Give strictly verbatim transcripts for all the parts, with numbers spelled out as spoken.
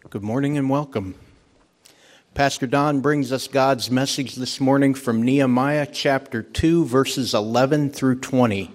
Good morning and welcome. Pastor Don brings us God's message this morning from Nehemiah chapter two, verses eleven through twenty.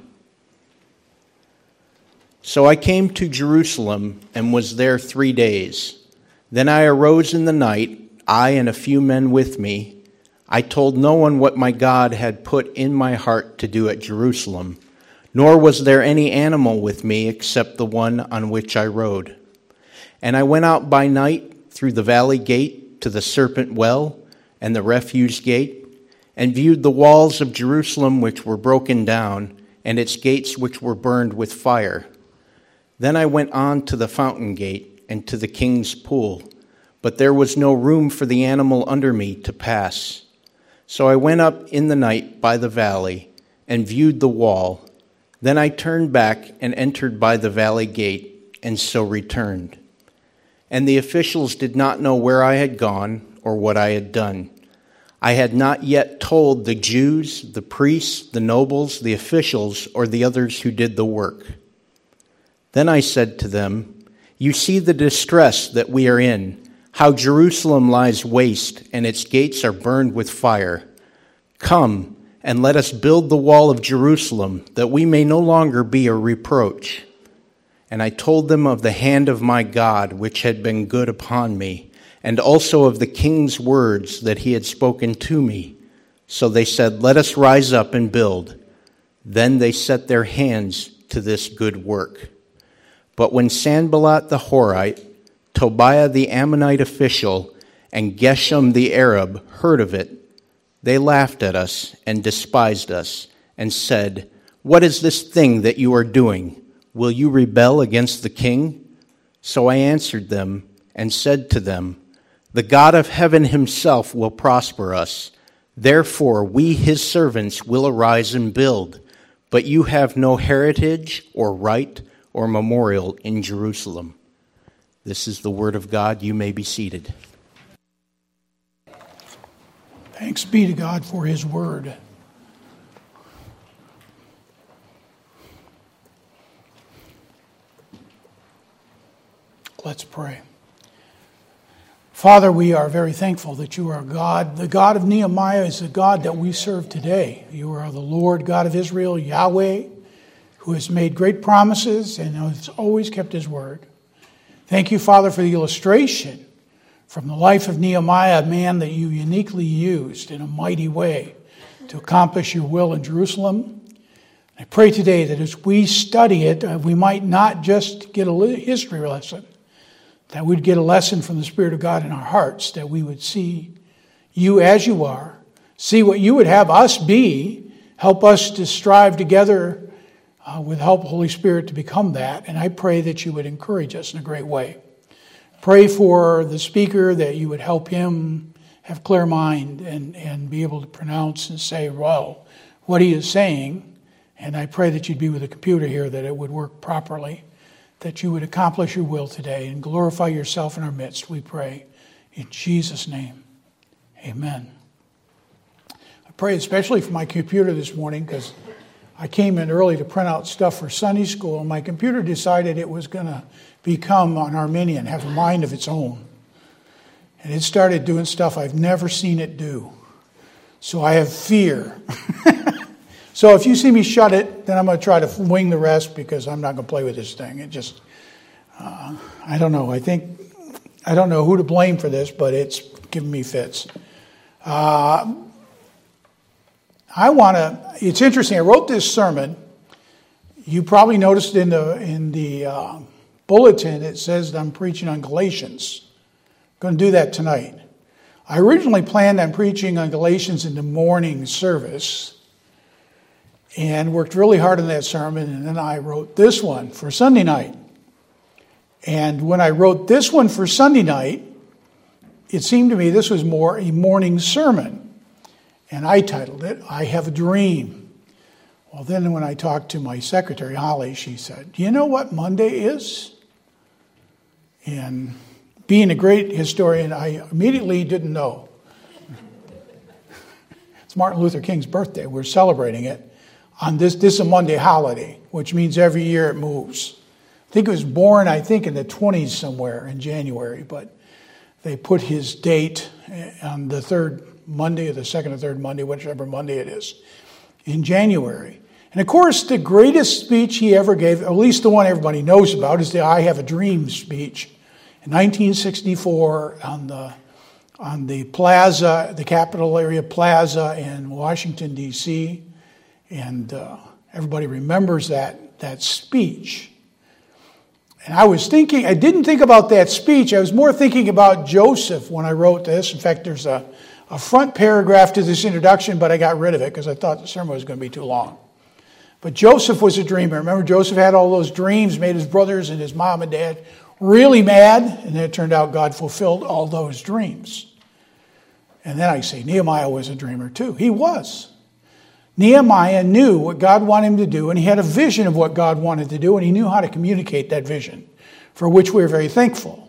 So I came to Jerusalem and was there three days. Then I arose in the night, I and a few men with me. I told no one what my God had put in my heart to do at Jerusalem, nor was there any animal with me except the one on which I rode. And I went out by night through the valley gate to the serpent well and the refuse gate, and viewed the walls of Jerusalem which were broken down, and its gates which were burned with fire. Then I went on to the fountain gate and to the king's pool, but there was no room for the animal under me to pass. So I went up in the night by the valley and viewed the wall. Then I turned back and entered by the valley gate, and so returned. And the officials did not know where I had gone or what I had done. I had not yet told the Jews, the priests, the nobles, the officials, or the others who did the work. Then I said to them, "You see the distress that we are in, how Jerusalem lies waste and its gates are burned with fire. Come and let us build the wall of Jerusalem, that we may no longer be a reproach." And I told them of the hand of my God, which had been good upon me, and also of the king's words that he had spoken to me. So they said, "Let us rise up and build." Then they set their hands to this good work. But when Sanballat the Horite, Tobiah the Ammonite official, and Geshem the Arab heard of it, they laughed at us and despised us, and said, "What is this thing that you are doing? Will you rebel against the king?" So I answered them and said to them, "The God of heaven himself will prosper us. Therefore we, his servants, will arise and build. But you have no heritage or right or memorial in Jerusalem." This is the word of God. You may be seated. Thanks be to God for his word. Let's pray. Father, we are very thankful that you are God. The God of Nehemiah is the God that we serve today. You are the Lord God of Israel, Yahweh, who has made great promises and has always kept his word. Thank you, Father, for the illustration from the life of Nehemiah, a man that you uniquely used in a mighty way to accomplish your will in Jerusalem. I pray today that as we study it, we might not just get a history lesson, that we'd get a lesson from the Spirit of God in our hearts, that we would see you as you are, see what you would have us be, help us to strive together uh, with help of the Holy Spirit to become that. And I pray that you would encourage us in a great way. Pray for the speaker, that you would help him have clear mind and, and be able to pronounce and say, well, what he is saying. And I pray that you'd be with the computer here, that it would work properly, that you would accomplish your will today and glorify yourself in our midst, we pray. In Jesus' name, amen. I pray especially for my computer this morning, because I came in early to print out stuff for Sunday school, and my computer decided it was going to become an Arminian, have a mind of its own. And it started doing stuff I've never seen it do. So I have fear. So if you see me shut it, then I'm going to try to wing the rest, because I'm not going to play with this thing. It just, uh, I don't know. I think, I don't know who to blame for this, but it's giving me fits. Uh, I want to, it's interesting. I wrote this sermon. You probably noticed in the, in the uh, bulletin, it says that I'm preaching on Galatians. I'm going to do that tonight. I originally planned on preaching on Galatians in the morning service, and worked really hard on that sermon, and then I wrote this one for Sunday night. And when I wrote this one for Sunday night, it seemed to me this was more a morning sermon. And I titled it, "I Have a Dream." Well, then when I talked to my secretary, Holly, she said, "Do you know what Monday is?" And being a great historian, I immediately didn't know. It's Martin Luther King's birthday. We're celebrating it on this, this is a Monday holiday, which means every year it moves. I think it was born, I think, in the twenties somewhere in January, but they put his date on the third Monday or the second or third Monday, whichever Monday it is, in January. And of course, the greatest speech he ever gave, at least the one everybody knows about, is the I Have a Dream speech in nineteen sixty-four on the on the plaza, the Capitol area plaza in Washington, D C And uh, everybody remembers that, that speech. And I was thinking, I didn't think about that speech. I was more thinking about Joseph when I wrote this. In fact, there's a, a front paragraph to this introduction, but I got rid of it because I thought the sermon was going to be too long. But Joseph was a dreamer. Remember, Joseph had all those dreams, made his brothers and his mom and dad really mad, and then it turned out God fulfilled all those dreams. And then I say, Nehemiah was a dreamer too. He was. Nehemiah knew what God wanted him to do, and he had a vision of what God wanted to do, and he knew how to communicate that vision, for which we're very thankful.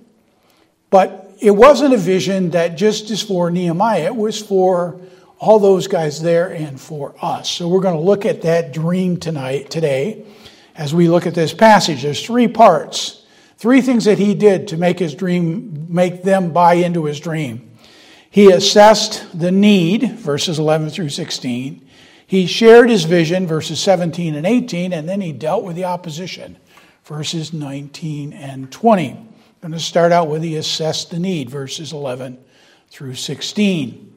But it wasn't a vision that just is for Nehemiah. It was for all those guys there and for us. So we're going to look at that dream tonight, today, as we look at this passage. There's three parts, three things that he did to make his dream, make them buy into his dream. He assessed the need, verses eleven through sixteen. He shared his vision, verses seventeen and eighteen, and then he dealt with the opposition, verses nineteen and twenty. I'm going to start out with he assessed the need, verses eleven through sixteen.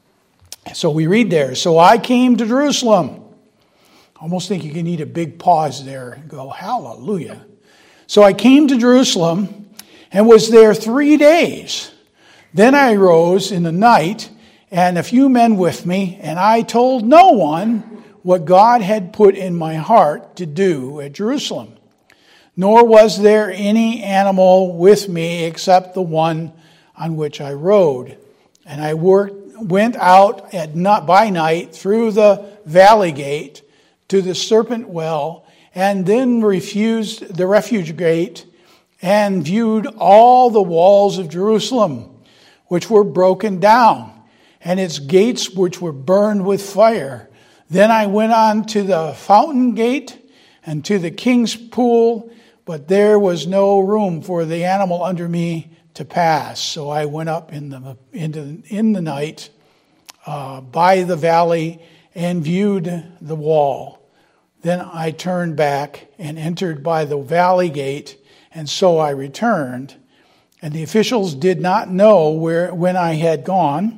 So we read there, so I came to Jerusalem. I almost think you can need a big pause there and go, hallelujah. So I came to Jerusalem and was there three days. Then I rose in the night, and a few men with me, and I told no one what God had put in my heart to do at Jerusalem. Nor was there any animal with me except the one on which I rode. And I worked, went out at not by night through the valley gate to the serpent well, and then refused the refuge gate, and viewed all the walls of Jerusalem, which were broken down, and its gates which were burned with fire. Then I went on to the fountain gate and to the king's pool, but there was no room for the animal under me to pass. So I went up in the into in the night uh, by the valley and viewed the wall. Then I turned back and entered by the valley gate, and so I returned. And the officials did not know where when I had gone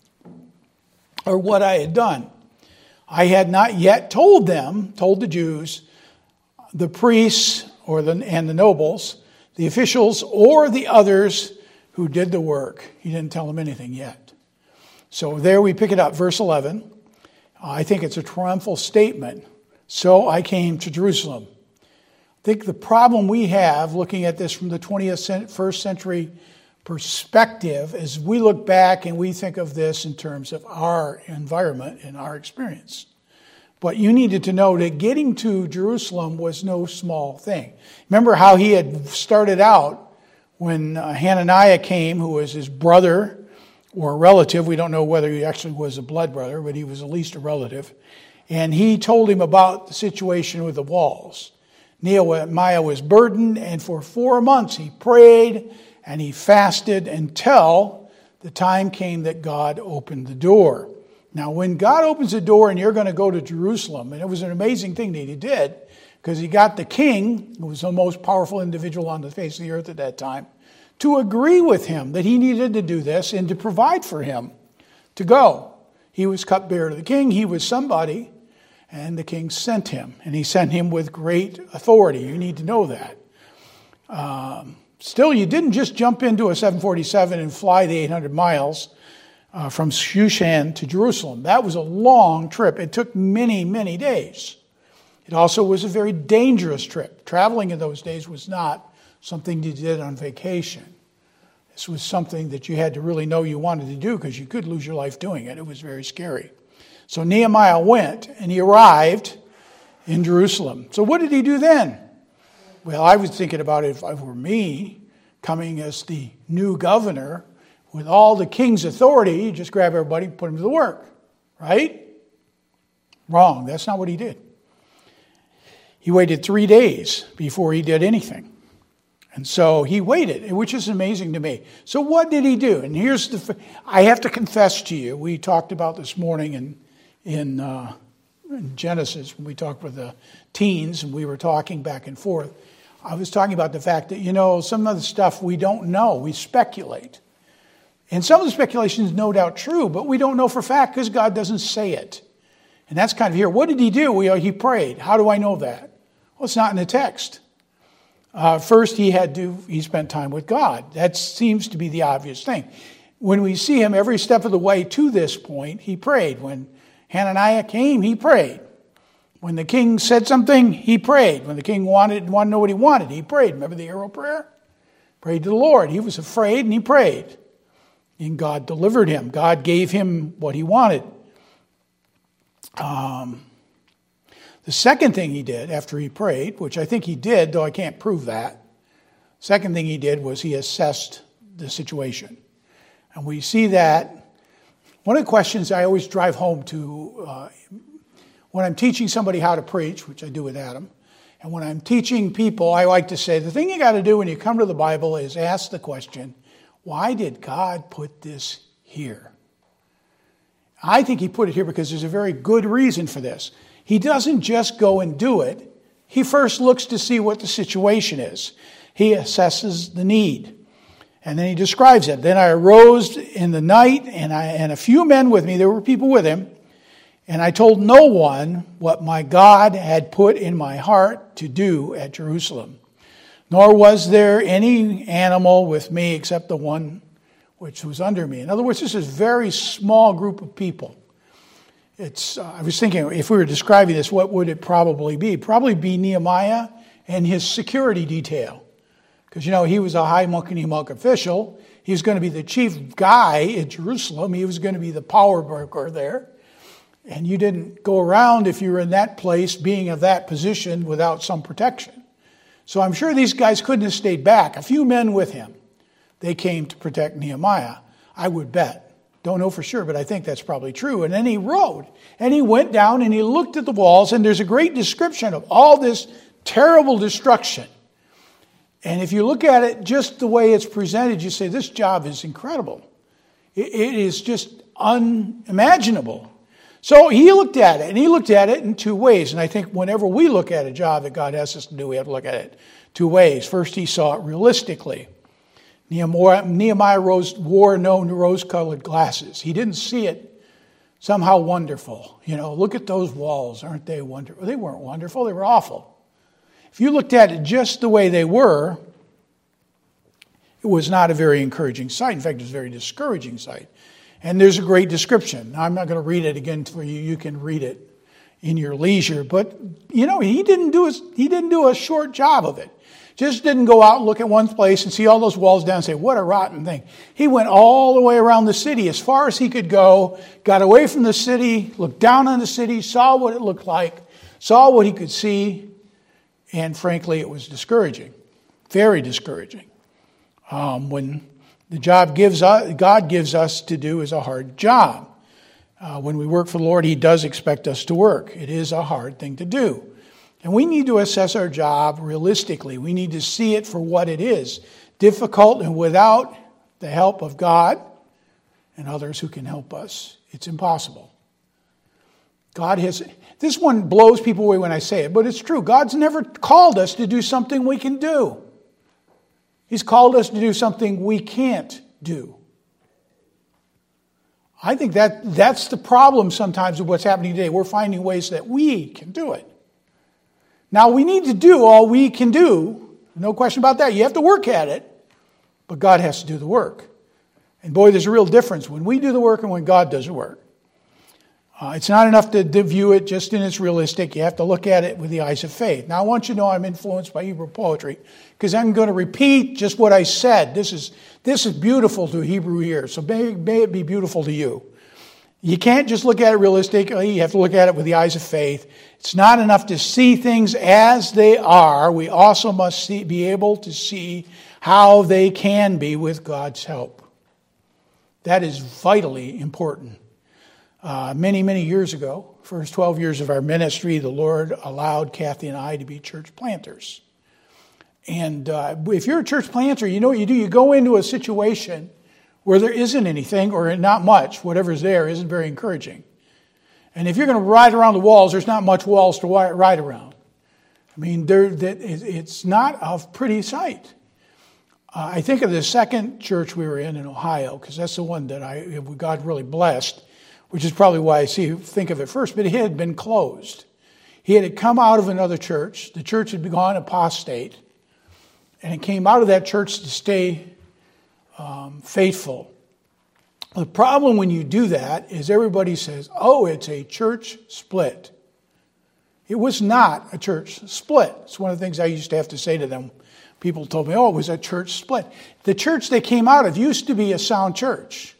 or what I had done. I had not yet told them, told the Jews, the priests or the and the nobles, the officials or the others who did the work. He didn't tell them anything yet. So there we pick it up, verse eleven. I think it's a triumphal statement. So I came to Jerusalem. I think the problem we have looking at this from the twenty-first century perspective is we look back and we think of this in terms of our environment and our experience. But you needed to know that getting to Jerusalem was no small thing. Remember how he had started out when uh, Hananiah came, who was his brother or a relative. We don't know whether he actually was a blood brother, but he was at least a relative. And he told him about the situation with the walls. Nehemiah was burdened, and for four months he prayed and he fasted until the time came that God opened the door. Now, when God opens the door and you're going to go to Jerusalem, and it was an amazing thing that he did, because he got the king, who was the most powerful individual on the face of the earth at that time, to agree with him that he needed to do this and to provide for him to go. He was cupbearer to the king. He was somebody. And the king sent him, and he sent him with great authority. You need to know that. Um, still, you didn't just jump into a seven forty-seven and fly the eight hundred miles uh, from Shushan to Jerusalem. That was a long trip. It took many, many days. It also was a very dangerous trip. Traveling in those days was not something you did on vacation. This was something that you had to really know you wanted to do because you could lose your life doing it. It was very scary. So Nehemiah went, and he arrived in Jerusalem. So what did he do then? Well, I was thinking about it if I were me, coming as the new governor, with all the king's authority, you just grab everybody and put them to the work, right? Wrong. That's not what he did. He waited three days before he did anything. And so he waited, which is amazing to me. So what did he do? And here's the, I have to confess to you, we talked about this morning in, in, uh, in Genesis, when we talked with the teens, and we were talking back and forth. I was talking about the fact that, you know, some of the stuff we don't know, we speculate. And some of the speculation is no doubt true, but we don't know for a fact because God doesn't say it. And that's kind of here. What did he do? We, he prayed. How do I know that? Well, it's not in the text. Uh, first, he had to, he spent time with God. That seems to be the obvious thing. When we see him every step of the way to this point, he prayed. When Hananiah came, he prayed. When the king said something, he prayed. When the king wanted, wanted to know what he wanted, he prayed. Remember the arrow prayer? Prayed to the Lord. He was afraid and he prayed. And God delivered him. God gave him what he wanted. Um, the second thing he did after he prayed, which I think he did, though I can't prove that, second thing he did was he assessed the situation. And we see that. One of the questions I always drive home to uh, when I'm teaching somebody how to preach, which I do with Adam, and when I'm teaching people, I like to say, the thing you got to do when you come to the Bible is ask the question, why did God put this here? I think he put it here because there's a very good reason for this. He doesn't just go and do it. He first looks to see what the situation is. He assesses the need. And then he describes it. Then I arose in the night, and I and a few men with me, there were people with him, and I told no one what my God had put in my heart to do at Jerusalem. Nor was there any animal with me except the one which was under me. In other words, this is a very small group of people. It's. Uh, I was thinking, if we were describing this, what would it probably be? Probably be Nehemiah and his security detail. Because, you know, he was a high Muckanee official. He was going to be the chief guy at Jerusalem. He was going to be the power broker there. And you didn't go around, if you were in that place, being of that position without some protection. So I'm sure these guys couldn't have stayed back. A few men with him. They came to protect Nehemiah, I would bet. Don't know for sure, but I think that's probably true. And then he rode, and he went down, and he looked at the walls, and there's a great description of all this terrible destruction. And if you look at it just the way it's presented, you say, this job is incredible. It, it is just unimaginable. So he looked at it, and he looked at it in two ways. And I think whenever we look at a job that God has us to do, we have to look at it two ways. First, he saw it realistically. Nehemiah rose, wore no rose-colored glasses. He didn't see it somehow wonderful. You know, look at those walls. Aren't they wonderful? They weren't wonderful. They were awful. If you looked at it just the way they were, it was not a very encouraging sight. In fact, it was a very discouraging sight. And there's a great description. Now, I'm not going to read it again for you. You can read it in your leisure. But, you know, he didn't do a, he didn't do a short job of it. Just didn't go out and look at one place and see all those walls down and say, what a rotten thing. He went all the way around the city as far as he could go, got away from the city, looked down on the city, saw what it looked like, saw what he could see, and frankly, it was discouraging, very discouraging. Um, when the job gives us, God gives us to do is a hard job. Uh, when we work for the Lord, he does expect us to work. It is a hard thing to do. And we need to assess our job realistically. We need to see it for what it is. Difficult, and without the help of God and others who can help us, it's impossible. God has, this one blows people away when I say it, but it's true. God's never called us to do something we can do. He's called us to do something we can't do. I think that that's the problem sometimes with what's happening today. We're finding ways that we can do it. Now, we need to do all we can do. No question about that. You have to work at it. But God has to do the work. And boy, there's a real difference when we do the work and when God does the work. Uh, it's not enough to view it just in its realistic. You have to look at it with the eyes of faith. Now, I want you to know I'm influenced by Hebrew poetry because I'm going to repeat just what I said. This is this is beautiful to Hebrew ears, so may, may it be beautiful to you. You can't just look at it realistically. You have to look at it with the eyes of faith. It's not enough to see things as they are. We also must see, be able to see how they can be with God's help. That is vitally important. Uh, many, many years ago, first twelve years of our ministry, the Lord allowed Kathy and I to be church planters. And uh, if you're a church planter, you know what you do. You go into a situation where there isn't anything or not much. Whatever's there isn't very encouraging. And if you're going to ride around the walls, there's not much walls to ride around. I mean, there, it's not a pretty sight. Uh, I think of the second church we were in in Ohio, because that's the one that I God really blessed, which is probably why I see think of it first. But it had been closed. He had come out of another church. The church had gone apostate. And it came out of that church to stay um, faithful. The problem when you do that is everybody says, oh, it's a church split. It was not a church split. It's one of the things I used to have to say to them. People told me, oh, it was a church split. The church they came out of used to be a sound church.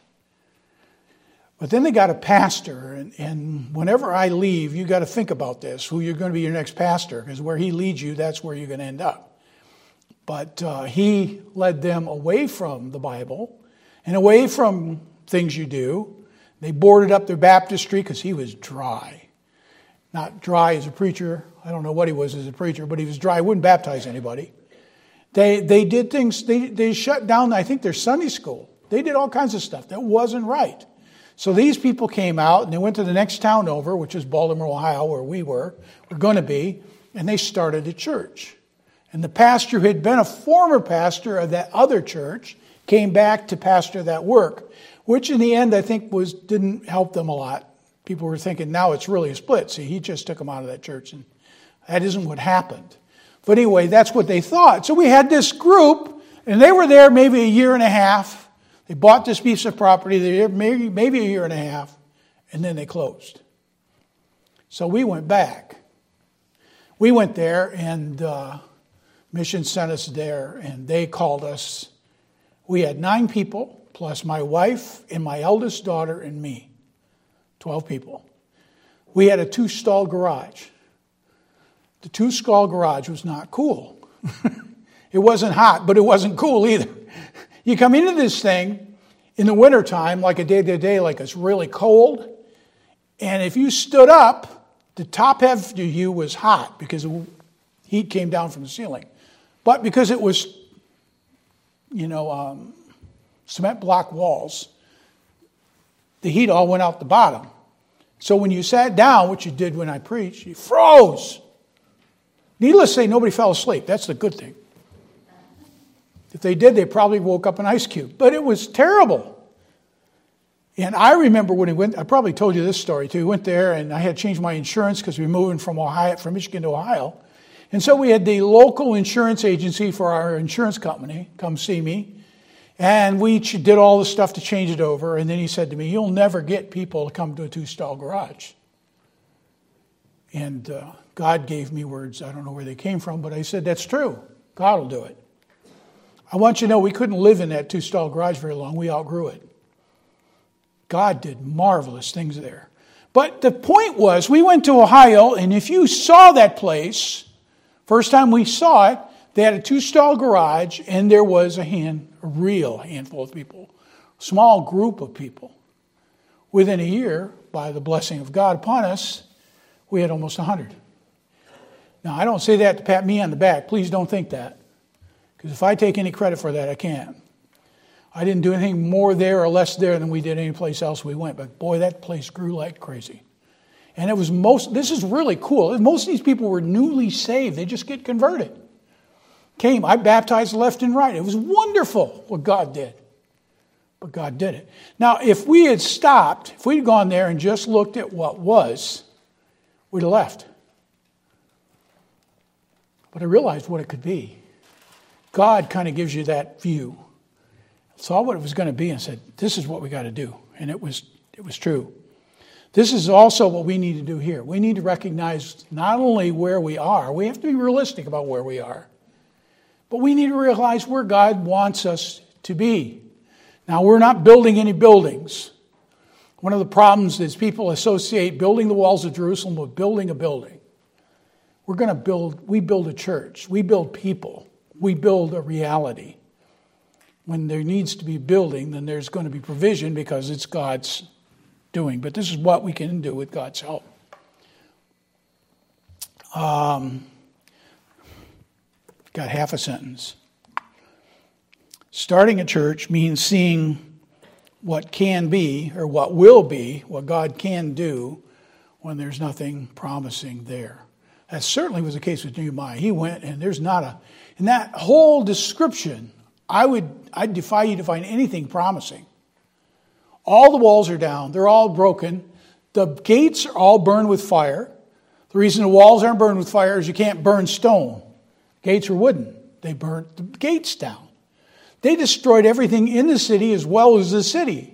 But then they got a pastor, and, and whenever I leave, you got to think about this, who you're going to be your next pastor, because where he leads you, that's where you're going to end up. But uh, he led them away from the Bible and away from things you do. They boarded up their baptistry because he was dry. Not dry as a preacher. I don't know what he was as a preacher, but he was dry. He wouldn't baptize anybody. They they did things, they, they shut down, I think, their Sunday school. They did all kinds of stuff that wasn't right. So these people came out and they went to the next town over, which is Baltimore, Ohio, where we were, were going to be, and they started a church. And the pastor who had been a former pastor of that other church came back to pastor that work, which in the end I think was didn't help them a lot. People were thinking now it's really a split. See, he just took them out of that church, and that isn't what happened. But anyway, that's what they thought. So we had this group, and they were there maybe a year and a half. They bought this piece of property. They were there maybe, maybe a year and a half, and then they closed. So we went back. We went there, and uh, Mission sent us there, and they called us. We had nine people, plus my wife and my eldest daughter and me. Twelve people. We had a two-stall garage. The two-stall garage was not cool. It wasn't hot, but it wasn't cool either. You come into this thing in the wintertime, like a day-to-day, like it's really cold, and if you stood up, the top half of you was hot because heat came down from the ceiling. But because it was, you know, um, cement block walls, the heat all went out the bottom. So when you sat down, which you did when I preached, you froze. Needless to say, nobody fell asleep. That's the good thing. If they did, they probably woke up an ice cube. But it was terrible. And I remember when we went, I probably told you this story too. We went there and I had changed my insurance because we were moving from Ohio, from Michigan to Ohio. And so we had the local insurance agency for our insurance company come see me. And we did all the stuff to change it over. And then he said to me, you'll never get people to come to a two-stall garage. And uh, God gave me words. I don't know where they came from, but I said, that's true. God will do it. I want you to know we couldn't live in that two-stall garage very long. We outgrew it. God did marvelous things there. But the point was, we went to Ohio, and if you saw that place, first time we saw it, they had a two-stall garage, and there was a hand, a real handful of people, a small group of people. Within a year, by the blessing of God upon us, we had almost one hundred. Now, I don't say that to pat me on the back. Please don't think that. Because if I take any credit for that, I can't. I didn't do anything more there or less there than we did any place else we went. But boy, that place grew like crazy. And it was most, this is really cool. Most of these people were newly saved. They just get converted. Came, I baptized left and right. It was wonderful what God did. But God did it. Now, if we had stopped, if we'd gone there and just looked at what was, we'd have left. But I realized what it could be. God kind of gives you that view. Saw what it was going to be and said, this is what we got to do. And it was it was true. This is also what we need to do here. We need to recognize not only where we are, we have to be realistic about where we are, but we need to realize where God wants us to be. Now, we're not building any buildings. One of the problems is people associate building the walls of Jerusalem with building a building. We're going to build, we build a church. We build people. We build a reality. When there needs to be building, then there's going to be provision because it's God's doing. But this is what we can do with God's help. Um, Got half a sentence. Starting a church means seeing what can be, or what will be, what God can do when there's nothing promising there. That certainly was the case with Nehemiah. He went, and there's not a, in that whole description, I would, I'd defy you to find anything promising. All the walls are down. They're all broken. The gates are all burned with fire. The reason the walls aren't burned with fire is you can't burn stone. Gates are wooden. They burnt the gates down. They destroyed everything in the city as well as the city.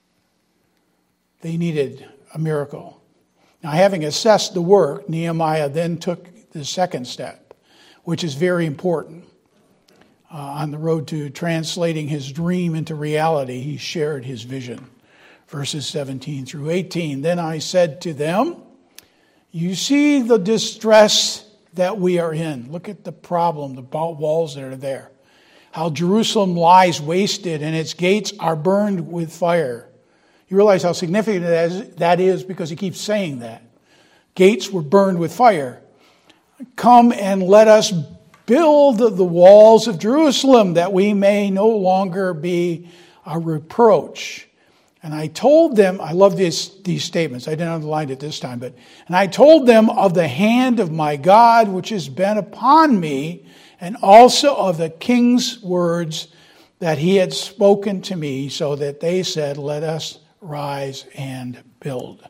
They needed a miracle. Now, having assessed the work, Nehemiah then took the second step, which is very important. Uh, on the road to translating his dream into reality, he shared his vision. Verses seventeen through eighteen. Then I said to them, you see the distress that we are in. Look at the problem, the walls that are there. How Jerusalem lies wasted and its gates are burned with fire. You realize how significant that is, that is because he keeps saying that. Gates were burned with fire. Come and let us build the walls of Jerusalem that we may no longer be a reproach. And I told them, I love this, these statements. I didn't underline it this time, but, and I told them of the hand of my God which has been upon me, and also of the king's words that he had spoken to me, so that they said, let us rise and build.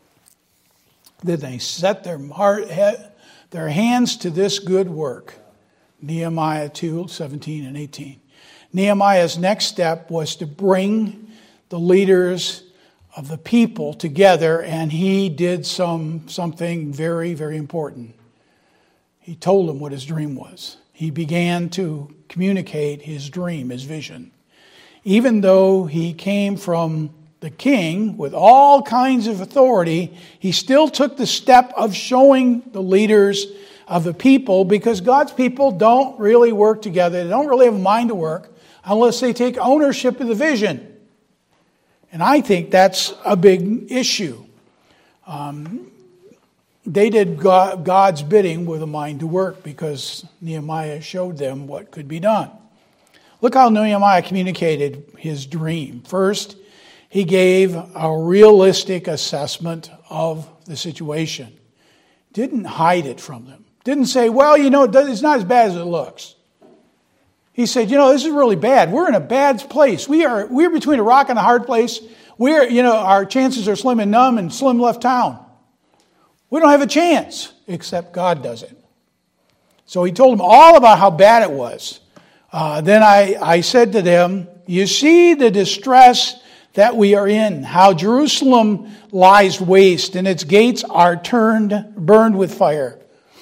Then they set their heart, their hands to this good work. Nehemiah two, seventeen and eighteen. Nehemiah's next step was to bring the leaders of the people together, and he did some something very, very important. He told them what his dream was. He began to communicate his dream, his vision. Even though he came from the king with all kinds of authority, he still took the step of showing the leaders of the people, because God's people don't really work together. They don't really have a mind to work unless they take ownership of the vision. And I think that's a big issue. Um, they did God, God's bidding with a mind to work because Nehemiah showed them what could be done. Look how Nehemiah communicated his dream. First, he gave a realistic assessment of the situation. Didn't hide it from them. Didn't say, well, you know, it's not as bad as it looks. He said, you know, this is really bad. We're in a bad place. We are we're between a rock and a hard place. We're, you know, our chances are slim and numb, and Slim left town. We don't have a chance, except God does it. So he told them all about how bad it was. Uh, then I, I said to them, you see the distress that we are in, how Jerusalem lies waste and its gates are turned, burned with fire.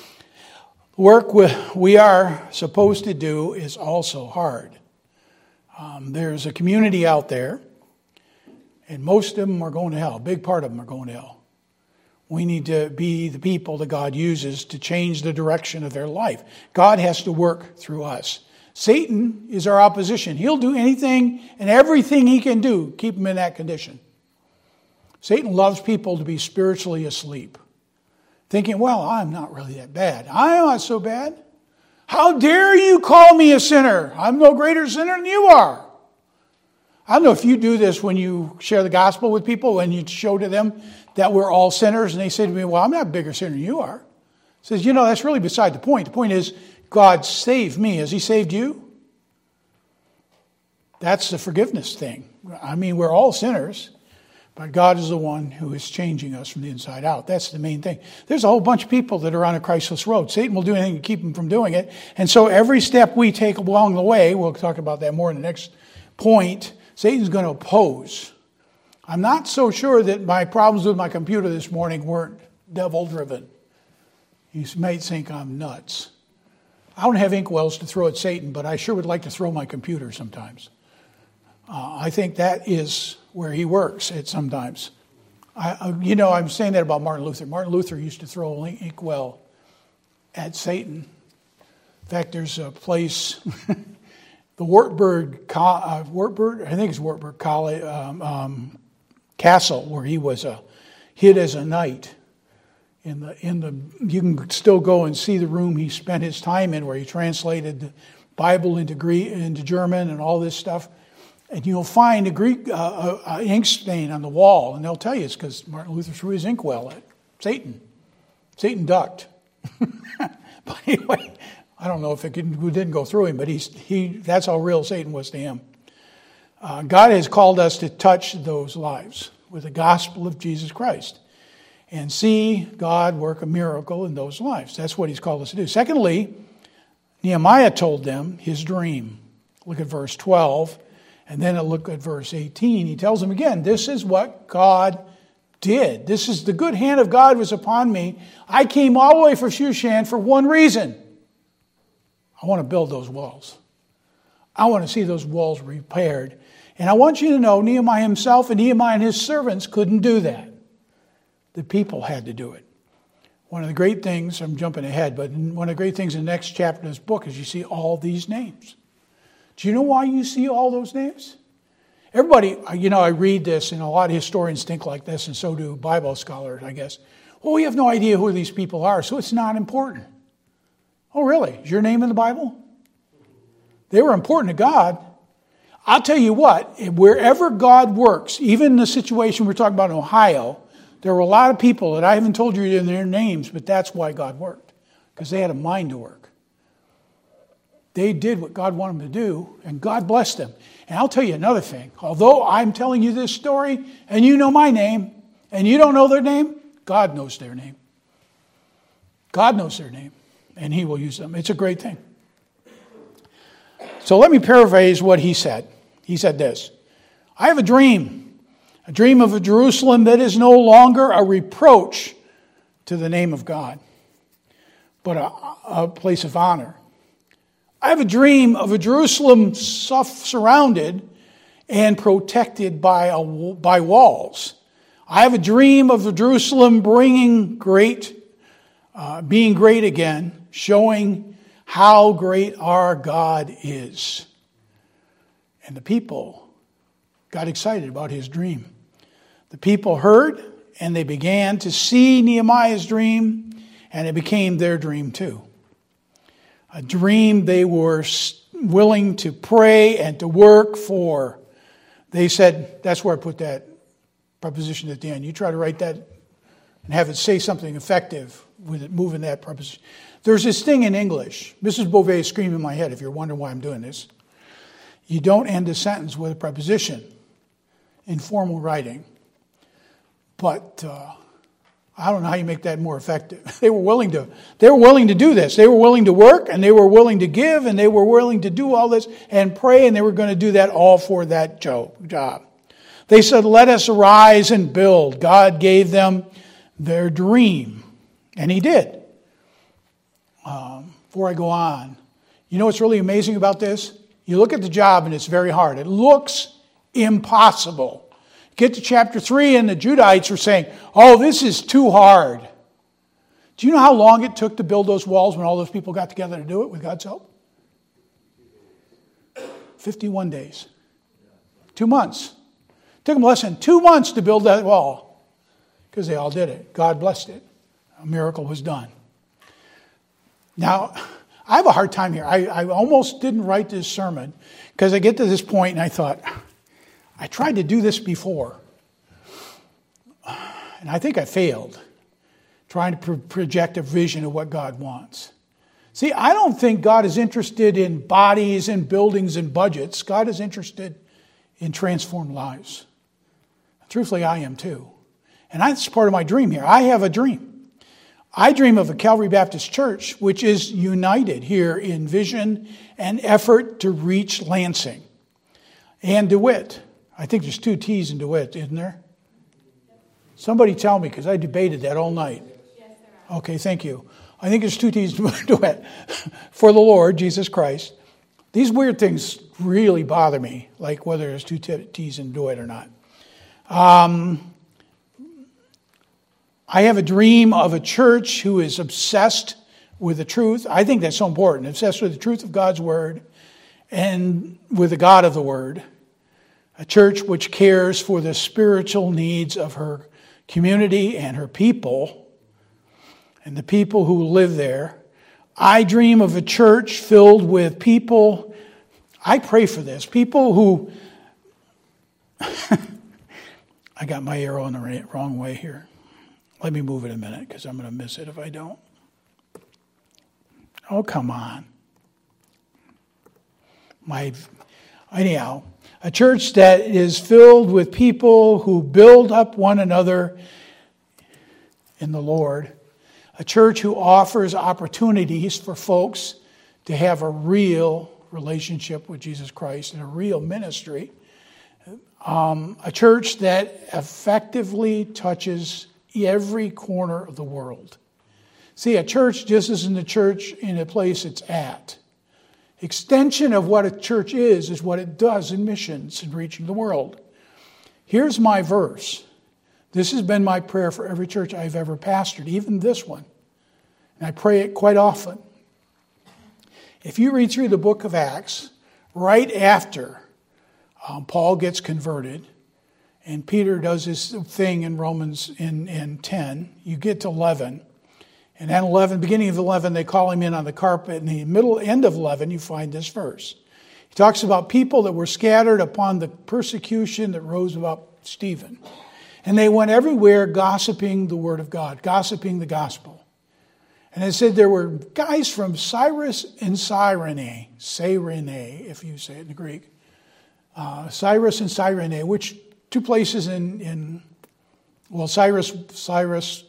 Work we are supposed to do is also hard. Um, there's a community out there, and most of them are going to hell. A big part of them are going to hell. We need to be the people that God uses to change the direction of their life. God has to work through us. Satan is our opposition. He'll do anything and everything he can do, keep them in that condition. Satan loves people to be spiritually asleep. Thinking, well, I'm not really that bad. I'm not so bad. How dare you call me a sinner? I'm no greater sinner than you are. I don't know if you do this when you share the gospel with people, when you show to them that we're all sinners, and they say to me, well, I'm not a bigger sinner than you are. Says, you know, that's really beside the point. The point is, God saved me. Has he saved you? That's the forgiveness thing. I mean, we're all sinners. But God is the one who is changing us from the inside out. That's the main thing. There's a whole bunch of people that are on a Christless road. Satan will do anything to keep them from doing it. And so every step we take along the way, we'll talk about that more in the next point, Satan's going to oppose. I'm not so sure that my problems with my computer this morning weren't devil-driven. You might think I'm nuts. I don't have inkwells to throw at Satan, but I sure would like to throw my computer sometimes. Uh, I think that is where he works at sometimes. I, you know, I'm saying that about Martin Luther. Martin Luther used to throw an inkwell at Satan. In fact, there's a place, the Wartburg, uh, Wartburg, I think it's Wartburg College, um, um, Castle, where he was uh, hid as a knight In the in the you can still go and see the room he spent his time in, where he translated the Bible into Greek, into German, and all this stuff. And you'll find a Greek uh, a, a ink stain on the wall, and they'll tell you it's because Martin Luther threw his inkwell at Satan. Satan ducked. But anyway, I don't know if it didn't, it didn't go through him, but he's, he that's how real Satan was to him. Uh, God has called us to touch those lives with the gospel of Jesus Christ and see God work a miracle in those lives. That's what he's called us to do. Secondly, Nehemiah told them his dream. Look at verse twelve, and then look at verse eighteen. He tells them again, this is what God did. This is the good hand of God was upon me. I came all the way from Shushan for one reason. I want to build those walls. I want to see those walls repaired. And I want you to know Nehemiah himself and Nehemiah and his servants couldn't do that. The people had to do it. One of the great things, I'm jumping ahead, but one of the great things in the next chapter of this book is you see all these names. Do you know why you see all those names? Everybody, you know, I read this, and a lot of historians think like this, and so do Bible scholars, I guess. Well, we have no idea who these people are, so it's not important. Oh, really? Is your name in the Bible? They were important to God. I'll tell you what, wherever God works, even in the situation we're talking about in Ohio, there were a lot of people that I haven't told you their names, but that's why God worked, because they had a mind to work. They did what God wanted them to do, and God blessed them. And I'll tell you another thing. Although I'm telling you this story, and you know my name, and you don't know their name, God knows their name. God knows their name, and he will use them. It's a great thing. So let me paraphrase what he said. He said this, I have a dream, a dream of a Jerusalem that is no longer a reproach to the name of God, but a, a place of honor. I have a dream of a Jerusalem surrounded and protected by, a, by walls. I have a dream of a Jerusalem bringing great, uh, being great again, showing how great our God is. And the people got excited about his dream. The people heard, and they began to see Nehemiah's dream, and it became their dream too. A dream they were willing to pray and to work for. They said, that's where I put that preposition at the end. You try to write that and have it say something effective with it moving that preposition. There's this thing in English. Missus Beauvais is screaming in my head if you're wondering why I'm doing this. You don't end a sentence with a preposition in formal writing. But uh, I don't know how you make that more effective. They were willing to, they were willing to do this. They were willing to work, and they were willing to give, and they were willing to do all this and pray, and they were going to do that all for that job. They said, let us arise and build. God gave them their dream, and he did. Um, before I go on, you know what's really amazing about this? You look at the job, and it's very hard. It looks impossible. Get to chapter three, and the Judahites are saying, oh, this is too hard. Do you know how long it took to build those walls when all those people got together to do it with God's help? fifty-one days. Two months. It took them less than two months to build that wall because they all did it. God blessed it. A miracle was done. Now, I have a hard time here. I, I almost didn't write this sermon because I get to this point and I thought, I tried to do this before, and I think I failed, trying to pro- project a vision of what God wants. See, I don't think God is interested in bodies and buildings and budgets. God is interested in transformed lives. Truthfully, I am too. And that's part of my dream here. I have a dream. I dream of a Calvary Baptist Church which is united here in vision and effort to reach Lansing and DeWitt. I think there's two T's in DeWitt, isn't there? Somebody tell me, because I debated that all night. Yes, there are. Okay, thank you. I think there's two T's in DeWitt. For the Lord, Jesus Christ. These weird things really bother me, like whether there's two T's in DeWitt or not. Um, I have a dream of a church who is obsessed with the truth. I think that's so important. Obsessed with the truth of God's Word and with the God of the Word. A church which cares for the spiritual needs of her community and her people. and the people who live there. I dream of a church filled with people, I pray for this, people who, I got my arrow in the wrong way here. Let me move it a minute because I'm going to miss it if I don't. Oh, come on. My, anyhow, a church that is filled with people who build up one another in the Lord. A church who offers opportunities for folks to have a real relationship with Jesus Christ and a real ministry. Um, a church that effectively touches every corner of the world. See, a church just isn't a church in a place it's at. Extension of what a church is, is what it does in missions and reaching the world. Here's my verse. This has been my prayer for every church I've ever pastored, even this one. And I pray it quite often. If you read through the book of Acts, right after um, Paul gets converted, and Peter does his thing in Romans in, in ten, you get to eleven. And at eleven, beginning of eleven, they call him in on the carpet. In the middle end of eleven, you find this verse. He talks about people that were scattered upon the persecution that rose about Stephen. And they went everywhere gossiping the word of God, gossiping the gospel. And it said there were guys from Cyrus and Cyrene, Cyrene, if you say it in the Greek, uh, Cyrus and Cyrene, which two places in, in well, Cyrus, Cyrus,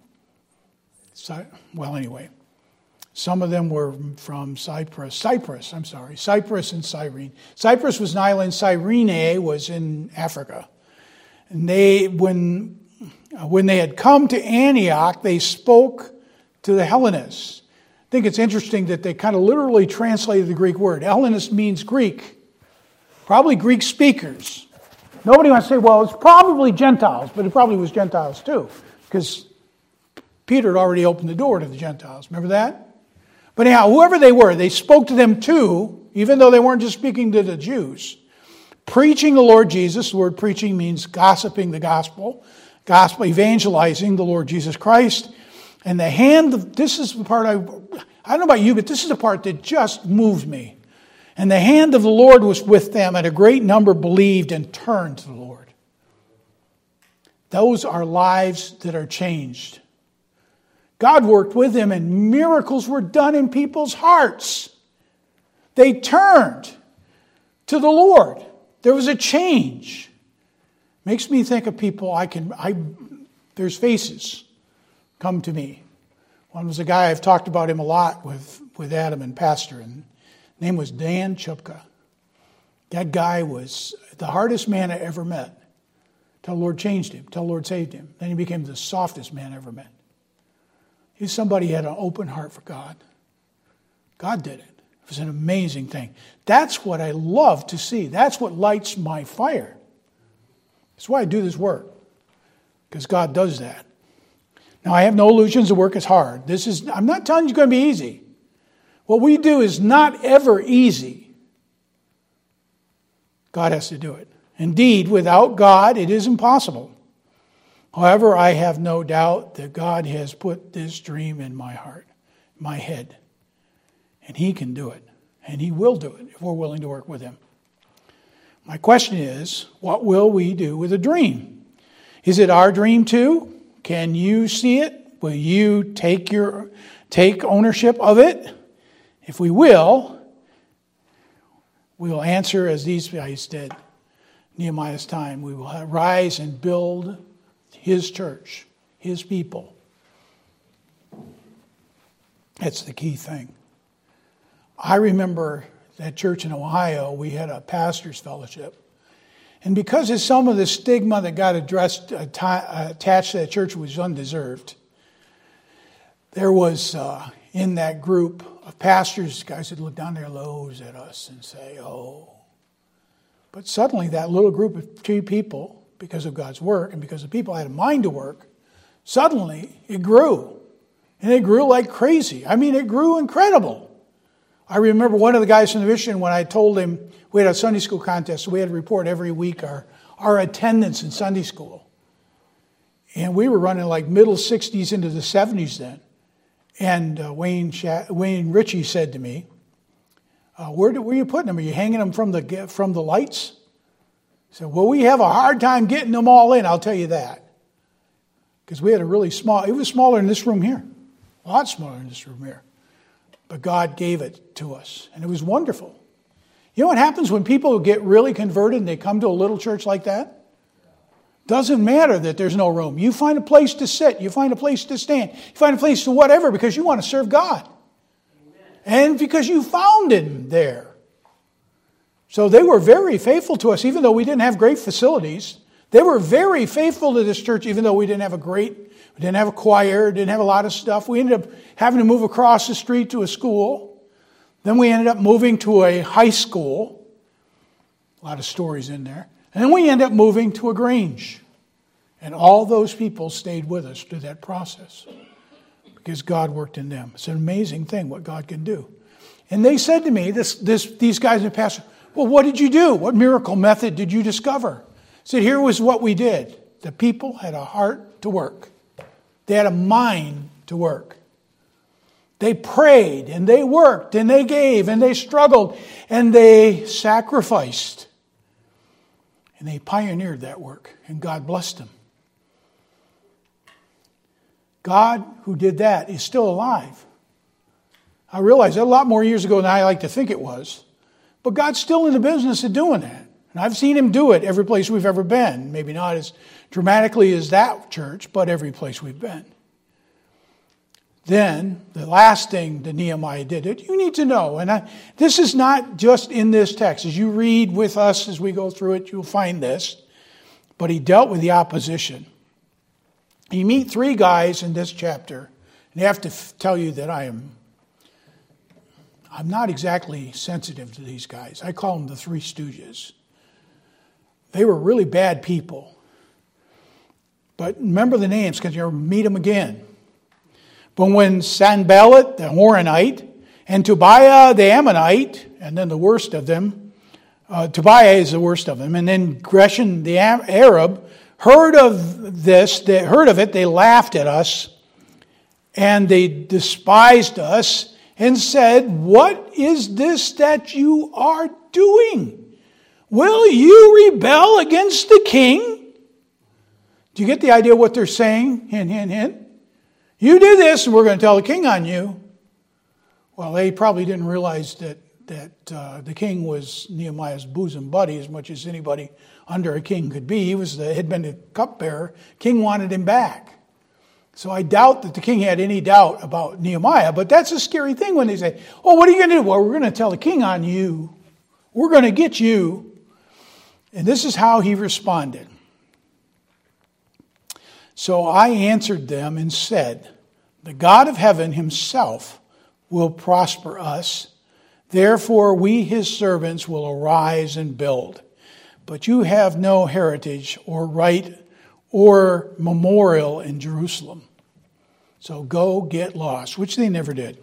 Cy, well, anyway, some of them were from Cyprus, Cyprus, I'm sorry, Cyprus and Cyrene. Cyprus was an island, Cyrene was in Africa. And they, when, when they had come to Antioch, they spoke to the Hellenists. I think it's interesting that they kind of literally translated the Greek word. Hellenist means Greek, probably Greek speakers. Nobody wants to say, well, it's probably Gentiles, but it probably was Gentiles too, because Peter had already opened the door to the Gentiles. Remember that? But anyhow, whoever they were, they spoke to them too, even though they weren't just speaking to the Jews. Preaching the Lord Jesus, the word preaching means gossiping the gospel, gospel evangelizing the Lord Jesus Christ. And the hand of, this is the part I, I don't know about you, but this is the part that just moved me. And the hand of the Lord was with them, and a great number believed and turned to the Lord. Those are lives that are changed. God worked with them, and miracles were done in people's hearts. They turned to the Lord. There was a change. Makes me think of people I can, I, there's faces come to me. One was a guy, I've talked about him a lot with, with Adam and Pastor, and his name was Dan Chupka. That guy was the hardest man I ever met. Till the Lord changed him, till the Lord saved him. Then he became the softest man I ever met. He's somebody who had an open heart for God. God did it. It was an amazing thing. That's what I love to see. That's what lights my fire. That's why I do this work. Because God does that. Now, I have no illusions the work is hard. This is, I'm not telling you it's going to be easy. What we do is not ever easy. God has to do it. Indeed, without God, it is impossible. However, I have no doubt that God has put this dream in my heart, my head. And He can do it. And He will do it if we're willing to work with Him. My question is, what will we do with a dream? Is it our dream too? Can you see it? Will you take your take ownership of it? If we will, we will answer as these guys did. Nehemiah's time. We will rise and build His church, His people. That's the key thing. I remember that church in Ohio, we had a pastor's fellowship. And because of some of the stigma that got addressed, attached to that church was undeserved, there was uh, in that group of pastors, guys that look down their nose at us and say, oh. But suddenly that little group of three people, because of God's work and because the people had a mind to work, suddenly it grew. And it grew like crazy. I mean, it grew incredible. I remember one of the guys from the mission, when I told him, we had a Sunday school contest, so we had to report every week our, our attendance in Sunday school. And we were running like middle sixties into the seventies then. And uh, Wayne Sha- Wayne Ritchie said to me, uh, where, do, where are you putting them? Are you hanging them from the, from the lights? I said, well, we have a hard time getting them all in, I'll tell you that. Because we had a really small, it was smaller than this room here. A lot smaller than this room here. But God gave it to us. And it was wonderful. You know what happens when people get really converted and they come to a little church like that? Doesn't matter that there's no room. You find a place to sit. You find a place to stand. You find a place to whatever because you want to serve God. Amen. And because you found Him there. So they were very faithful to us, even though we didn't have great facilities. They were very faithful to this church, even though we didn't have a great, we didn't have a choir, didn't have a lot of stuff. We ended up having to move across the street to a school. Then we ended up moving to a high school. A lot of stories in there. And then we ended up moving to a Grange. And all those people stayed with us through that process. Because God worked in them. It's an amazing thing what God can do. And they said to me, this, this, these guys in the pastor, well, what did you do? What miracle method did you discover? I said, here was what we did. The people had a heart to work. They had a mind to work. They prayed and they worked and they gave and they struggled and they sacrificed. And they pioneered that work and God blessed them. God who did that is still alive. I realize that a lot more years ago than I like to think it was. But God's still in the business of doing that. And I've seen Him do it every place we've ever been. Maybe not as dramatically as that church, but every place we've been. Then, the last thing that Nehemiah did, it you need to know, and I, this is not just in this text. As you read with us as we go through it, you'll find this. But he dealt with the opposition. You meet three guys in this chapter, and I have to f- tell you that I am I'm not exactly sensitive to these guys. I call them the Three Stooges. They were really bad people. But remember the names because you'll meet them again. But when Sanballat, the Horonite, and Tobiah, the Ammonite, and then the worst of them, uh, Tobiah is the worst of them, and then Geshem, the Arab, heard of this, they heard of it, they laughed at us, and they despised us, and said, what is this that you are doing? Will you rebel against the king? Do you get the idea of what they're saying? Hint, hint, hint. You do this and we're going to tell the king on you. Well, they probably didn't realize that, that uh, the king was Nehemiah's bosom buddy as much as anybody under a king could be. He was the, had been the cupbearer. King wanted him back. So I doubt that the king had any doubt about Nehemiah, but that's a scary thing when they say, oh, what are you going to do? Well, we're going to tell the king on you. We're going to get you. And this is how he responded. So I answered them and said, the God of heaven himself will prosper us. Therefore we his servants will arise and build. But you have no heritage or right or memorial in Jerusalem. So go get lost, which they never did.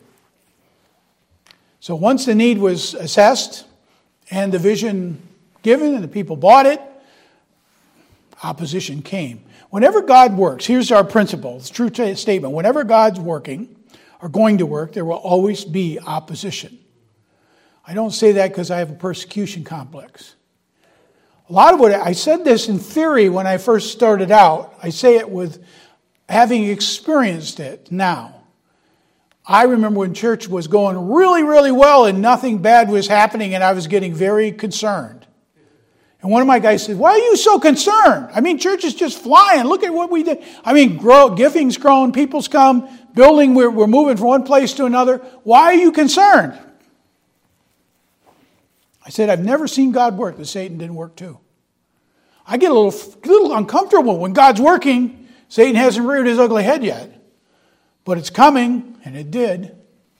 So once the need was assessed and the vision given and the people bought it, opposition came. Whenever God works, here's our principle, it's a true t- statement. Whenever God's working or going to work, there will always be opposition. I don't say that because I have a persecution complex. A lot of what I said this in theory when I first started out. I say it with having experienced it now. I remember when church was going really, really well and nothing bad was happening and I was getting very concerned. And one of my guys said, why are you so concerned? I mean, church is just flying. Look at what we did. I mean, grow, giving's grown, people's come, building, we're, we're moving from one place to another. Why are you concerned? I said, I've never seen God work, but Satan didn't work too. I get a little, little uncomfortable when God's working. Satan hasn't reared his ugly head yet. But it's coming, and it did.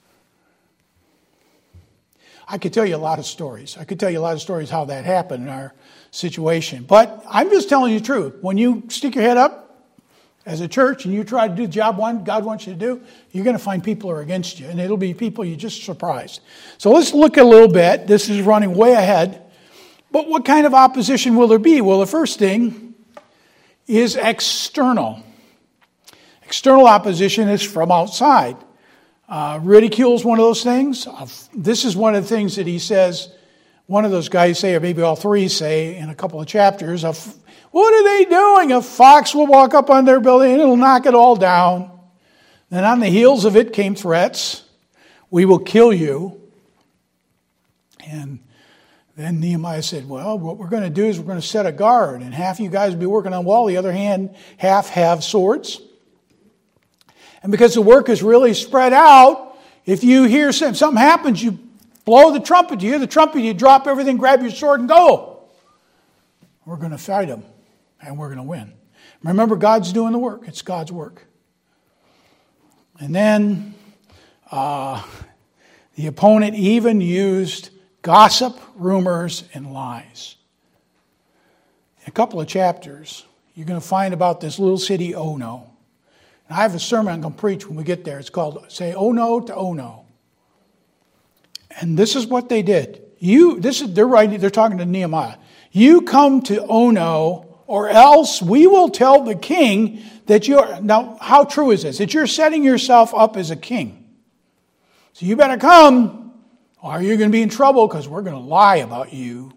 I could tell you a lot of stories. I could tell you a lot of stories how that happened in our situation. But I'm just telling you the truth. When you stick your head up as a church and you try to do the job one God wants you to do, you're going to find people are against you. And it'll be people you just surprised. So let's look a little bit. This is running way ahead. But what kind of opposition will there be? Well, the first thing is external. External opposition is from outside. Uh, ridicule is one of those things. Uh, this is one of the things that he says, one of those guys say, or maybe all three say in a couple of chapters, of, what are they doing? A fox will walk up on their building and it'll knock it all down. Then on the heels of it came threats. We will kill you. And then Nehemiah said, well, what we're going to do is we're going to set a guard. And half you guys will be working on the wall. The other hand, half have swords. And because the work is really spread out, if you hear something, something happens, you blow the trumpet. You hear the trumpet, you drop everything, grab your sword and go. We're going to fight them. And we're going to win. Remember, God's doing the work. It's God's work. And then uh, the opponent even used gossip, rumors, and lies. In a couple of chapters, you're going to find about this little city, Ono. And I have a sermon I'm going to preach when we get there. It's called Say Ono to Ono. And this is what they did. You, this is they're writing, they're talking to Nehemiah. You come to Ono, or else we will tell the king that you're, now how true is this? That you're setting yourself up as a king. So you better come, or you're going to be in trouble because we're going to lie about you.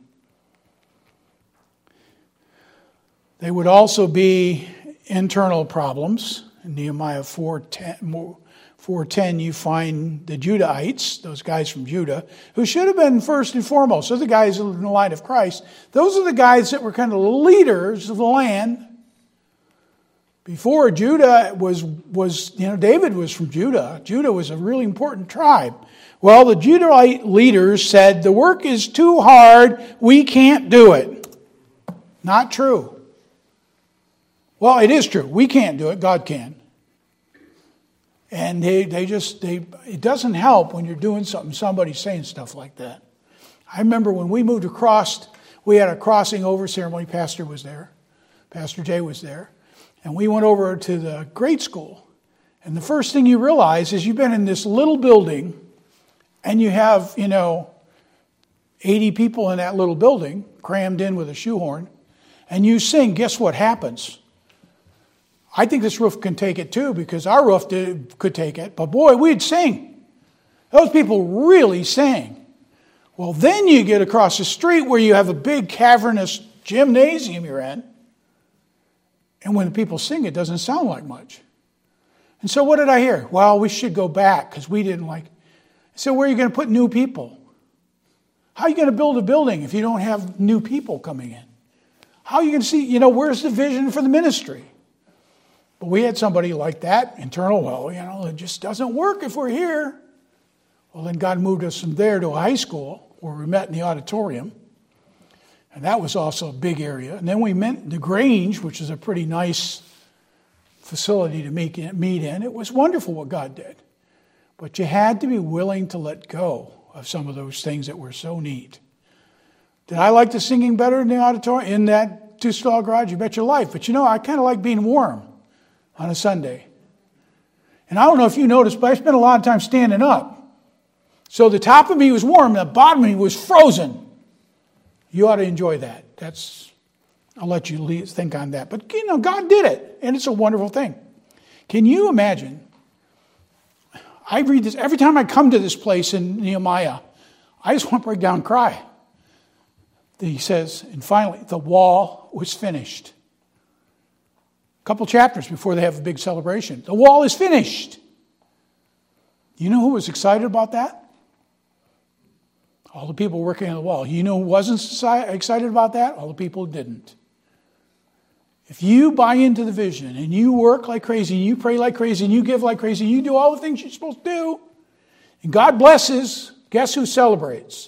There would also be internal problems. In Nehemiah four ten, you find the Judahites, those guys from Judah, who should have been first and foremost. Those are the guys in the line of Christ. Those are the guys that were kind of leaders of the land. Before Judah was, was, you know, David was from Judah. Judah was a really important tribe. Well, the Judahite leaders said, the work is too hard, we can't do it. Not true. Well, it is true. We can't do it. God can. And they, they just, they, it doesn't help when you're doing something, somebody's saying stuff like that. I remember when we moved across, we had a crossing over ceremony. Pastor was there. Pastor Jay was there. And we went over to the grade school. And the first thing you realize is you've been in this little building and you have, you know, eighty people in that little building crammed in with a shoehorn. And you sing, guess what happens? I think this roof can take it too, because our roof did, could take it. But boy, we'd sing. Those people really sang. Well, then you get across the street where you have a big cavernous gymnasium you're in. And when the people sing, it doesn't sound like much. And so what did I hear? Well, we should go back because we didn't like. I said, where are you going to put new people? How are you going to build a building if you don't have new people coming in? How are you going to see, you know, where's the vision for the ministry? But we had somebody like that, internal, well, you know, it just doesn't work if we're here. Well, then God moved us from there to a high school where we met in the auditorium. And that was also a big area. And then we met the Grange, which is a pretty nice facility to meet in. It was wonderful what God did. But you had to be willing to let go of some of those things that were so neat. Did I like the singing better in the auditorium, in that two-stall garage? You bet your life. But you know, I kind of like being warm on a Sunday. And I don't know if you noticed, but I spent a lot of time standing up. So the top of me was warm, and the bottom of me was frozen. You ought to enjoy that. That's, I'll let you think on that. But, you know, God did it, and it's a wonderful thing. Can you imagine? I read this, every time I come to this place in Nehemiah, I just want to break down and cry. He says, and finally, the wall was finished. A couple chapters before they have a big celebration. The wall is finished. You know who was excited about that? All the people working on the wall. You know who wasn't excited about that? All the people who didn't. If you buy into the vision and you work like crazy and you pray like crazy and you give like crazy and you do all the things you're supposed to do, and God blesses, guess who celebrates?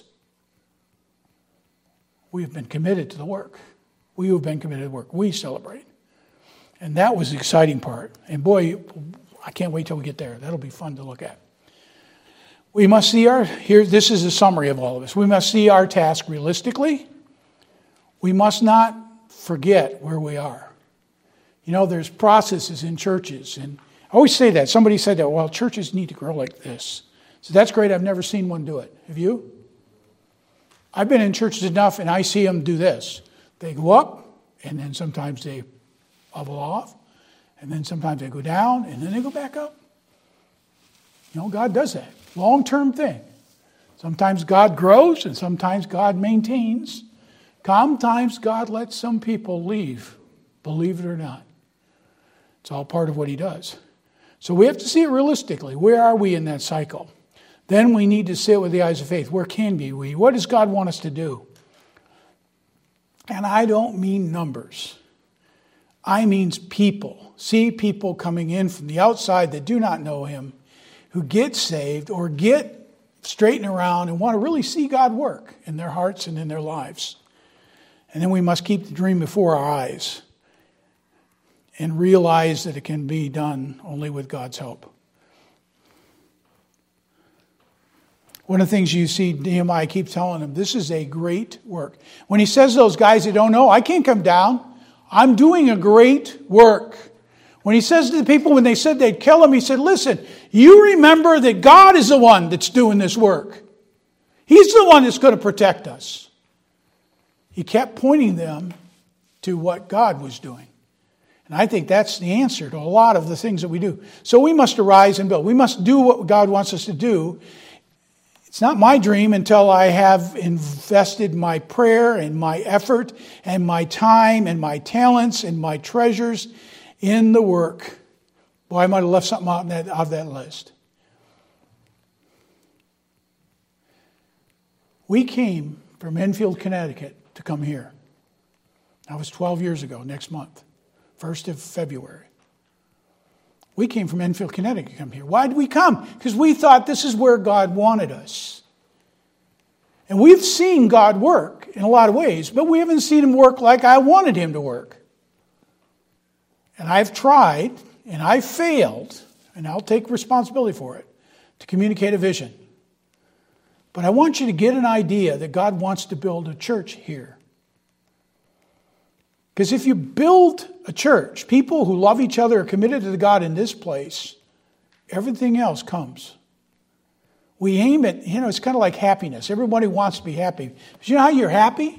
We have been committed to the work. We have been committed to the work. We celebrate. And that was the exciting part. And boy, I can't wait till we get there. That'll be fun to look at. We must see our, here, this is a summary of all of this. We must see our task realistically. We must not forget where we are. You know, there's processes in churches. And I always say that. Somebody said that, well, churches need to grow like this. So that's great. I've never seen one do it. Have you? I've been in churches enough and I see them do this. They go up and then sometimes they bubble off. And then sometimes they go down and then they go back up. You know, God does that. Long-term thing. Sometimes God grows and sometimes God maintains. Sometimes God lets some people leave, believe it or not. It's all part of what he does. So we have to see it realistically. Where are we in that cycle? Then we need to see it with the eyes of faith. Where can be we? What does God want us to do? And I don't mean numbers. I mean people. See people coming in from the outside that do not know him, who get saved or get straightened around and want to really see God work in their hearts and in their lives. And then we must keep the dream before our eyes and realize that it can be done only with God's help. One of the things you see Nehemiah keep telling them, this is a great work. When he says to those guys that don't know, I can't come down. I'm doing a great work. When he says to the people when they said they'd kill him, he said, listen, you remember that God is the one that's doing this work. He's the one that's going to protect us. He kept pointing them to what God was doing. And I think that's the answer to a lot of the things that we do. So we must arise and build. We must do what God wants us to do. It's not my dream until I have invested my prayer and my effort and my time and my talents and my treasures in the work. Boy, I might have left something out that, of that list. We came from Enfield, Connecticut to come here. That was twelve years ago, next month, first of February. We came from Enfield, Connecticut to come here. Why did we come? Because we thought this is where God wanted us. And we've seen God work in a lot of ways, but we haven't seen him work like I wanted him to work. And I've tried, and I've failed, and I'll take responsibility for it, to communicate a vision. But I want you to get an idea that God wants to build a church here. Because if you build a church, people who love each other are committed to God in this place, everything else comes. We aim at, you know, it's kind of like happiness. Everybody wants to be happy. But you know how you're happy?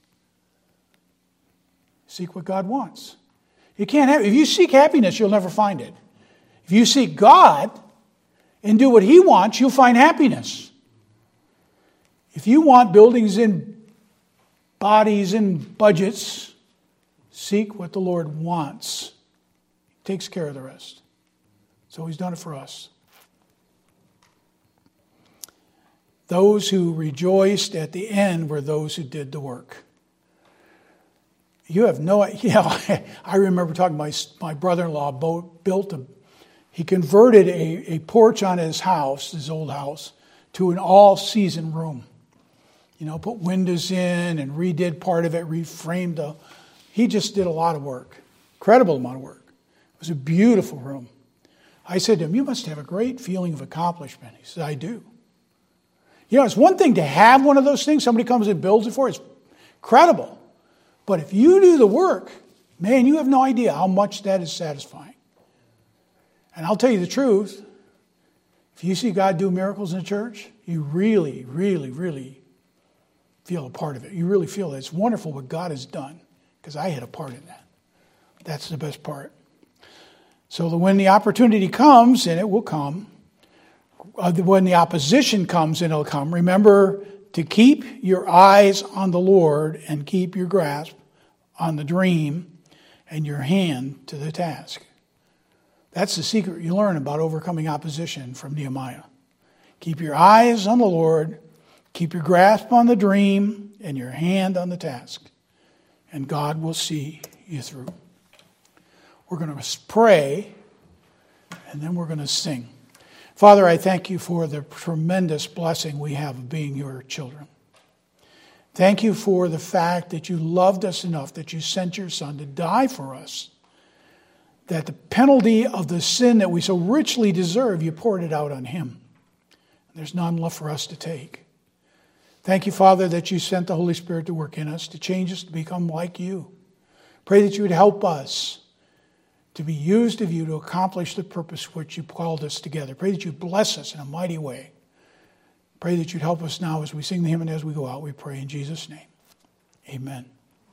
Seek what God wants. You can't have, if you seek happiness, you'll never find it. If you seek God and do what he wants, you'll find happiness. If you want buildings and bodies and budgets, seek what the Lord wants. He takes care of the rest. So he's done it for us. Those who rejoiced at the end were those who did the work. You have no idea. You know, I remember talking to my, my brother-in-law, built a, he converted a, a porch on his house, his old house, to an all-season room. You know, put windows in and redid part of it, reframed the, he just did a lot of work. Incredible amount of work. It was a beautiful room. I said to him, you must have a great feeling of accomplishment. He said, I do. You know, it's one thing to have one of those things. Somebody comes and builds it for you. It's incredible. But if you do the work, man, you have no idea how much that is satisfying. And I'll tell you the truth. If you see God do miracles in the church, you really, really, really feel a part of it. You really feel that it's wonderful what God has done. Because I had a part in that. That's the best part. So that when the opportunity comes, and it will come, uh, when the opposition comes, and it'll come, remember to keep your eyes on the Lord and keep your grasp on the dream and your hand to the task. That's the secret you learn about overcoming opposition from Nehemiah. Keep your eyes on the Lord, keep your grasp on the dream, and your hand on the task. And God will see you through. We're going to pray, and then we're going to sing. Father, I thank you for the tremendous blessing we have of being your children. Thank you for the fact that you loved us enough that you sent your Son to die for us. That the penalty of the sin that we so richly deserve, you poured it out on him. There's none left for us to take. Thank you, Father, that you sent the Holy Spirit to work in us, to change us, to become like you. Pray that you would help us to be used of you to accomplish the purpose which you called us together. Pray that you bless us in a mighty way. Pray that you'd help us now as we sing the hymn and as we go out. We pray in Jesus' name. Amen.